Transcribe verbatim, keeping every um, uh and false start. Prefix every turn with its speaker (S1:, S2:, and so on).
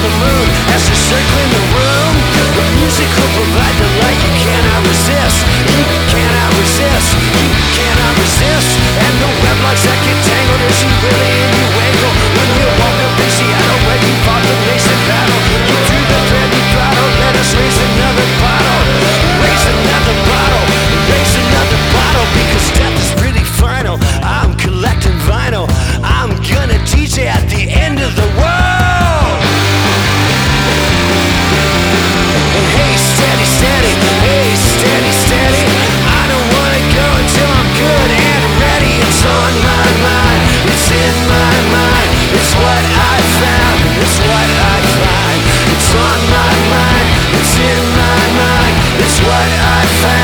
S1: the moon as they're circling the room. The music will provide the light you cannot resist. You cannot resist. You cannot resist. And the web locks that get tangled as you really innuendo. When you walk up in Seattle where you fought the nation battle, you drew the thread and throttle. Let us raise another bottle. Raise another bottle. Raise another bottle. Because death is pretty final. I'm collecting vinyl. I'm gonna D J at the end of the world. And hey, steady, steady. Hey, steady, steady. I don't wanna go until I'm good and ready. It's on my mind. It's in my mind. It's what I found. It's what I find. It's on my mind. It's in my mind. It's what I found.